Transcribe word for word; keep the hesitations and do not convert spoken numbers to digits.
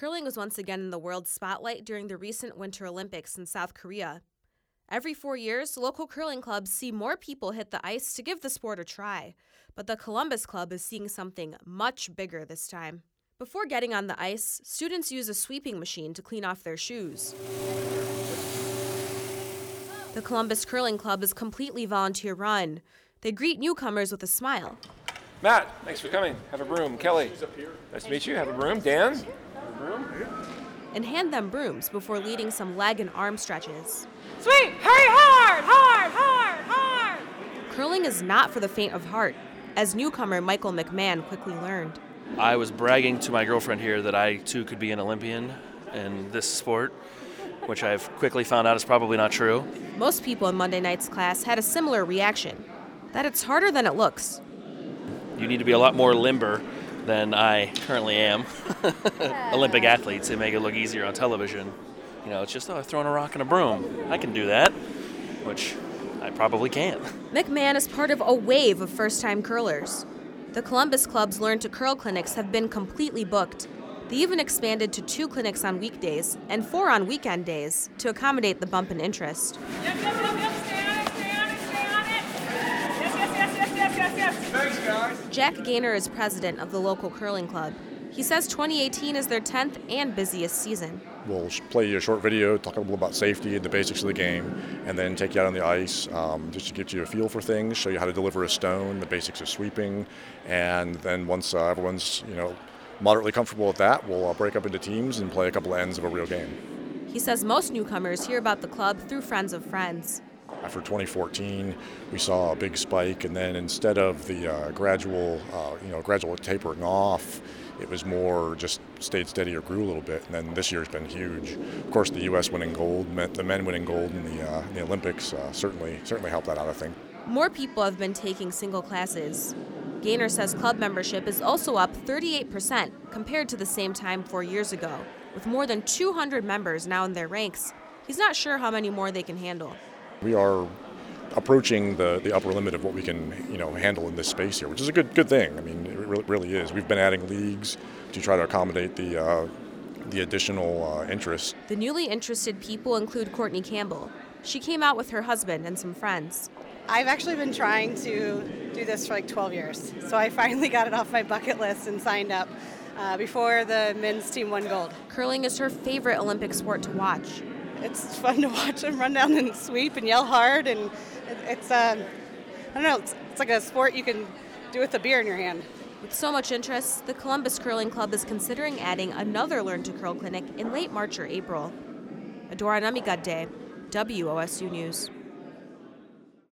Curling was once again in the world spotlight during the recent Winter Olympics in South Korea. Every four years, local curling clubs see more people hit the ice to give the sport a try, but the Columbus Club is seeing something much bigger this time. Before getting on the ice, students use a sweeping machine to clean off their shoes. The Columbus Curling Club is completely volunteer-run. They greet newcomers with a smile. Matt, thanks for coming. Have a broom. Kelly, nice to meet you. Have a broom. Dan, have a broom. And hand them brooms before leading some leg and arm stretches. Sweep! Hurry hard! Hard! Hard! Hard! Curling is not for the faint of heart, as newcomer Michael McMahon quickly learned. I was bragging to my girlfriend here that I, too, could be an Olympian in this sport, which I've quickly found out is probably not true. Most people in Monday night's class had a similar reaction, that it's harder than it looks. You need to be a lot more limber than I currently am. Olympic athletes, they make it look easier on television. You know, it's just, oh, I've thrown a rock and a broom. I can do that, which I probably can't. McMahon is part of a wave of first-time curlers. The Columbus Club's Learn to Curl clinics have been completely booked. They even expanded to two clinics on weekdays and four on weekend days to accommodate the bump in interest. Yep, yep, yep, yep. Stay on it, stay on it, stay on it. Yes, yes, yes, yes, yes, yes, yes. Thanks, guys. Jack Gaynor is president of the local curling club. He says twenty eighteen is their tenth and busiest season. We'll play you a short video, talk a little about safety and the basics of the game, and then take you out on the ice um, just to get you a feel for things, show you how to deliver a stone, the basics of sweeping, and then once uh, everyone's you know moderately comfortable with that, we'll uh, break up into teams and play a couple of ends of a real game. He says most newcomers hear about the club through friends of friends. After twenty fourteen, we saw a big spike, and then instead of the uh, gradual, uh, you know, gradual tapering off, it was more just stayed steady or grew a little bit. And then this year's been huge. Of course, the U S winning gold, the men winning gold in the, uh, in the Olympics, uh, certainly certainly helped that out, I think. More people have been taking single classes. Gaynor says club membership is also up thirty-eight percent compared to the same time four years ago, with more than two hundred members now in their ranks. He's not sure how many more they can handle. We are approaching the, the upper limit of what we can, you know, handle in this space here, which is a good good thing. I mean, it really, really is. We've been adding leagues to try to accommodate the uh, the additional uh, interest. The newly interested people include Courtney Campbell. She came out with her husband and some friends. I've actually been trying to do this for like twelve years, so I finally got it off my bucket list and signed up uh, before the men's team won gold. Curling is her favorite Olympic sport to watch. It's fun to watch them run down and sweep and yell hard, and it's, um, I don't know, it's, it's like a sport you can do with a beer in your hand. With so much interest, the Columbus Curling Club is considering adding another Learn to Curl clinic in late March or April. Adora Namigade, W O S U News.